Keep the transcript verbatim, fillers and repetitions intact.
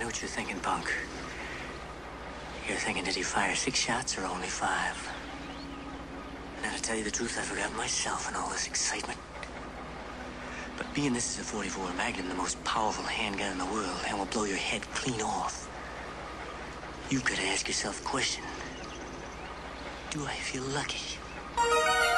know what you're thinking, punk. You're thinking, did he fire six shots or only five? And now, to tell you the truth, I forgot myself in all this excitement. But being this is a forty-four Magnum, the most powerful handgun in the world, and will blow your head clean off, you've got to ask yourself a question. Do I feel lucky?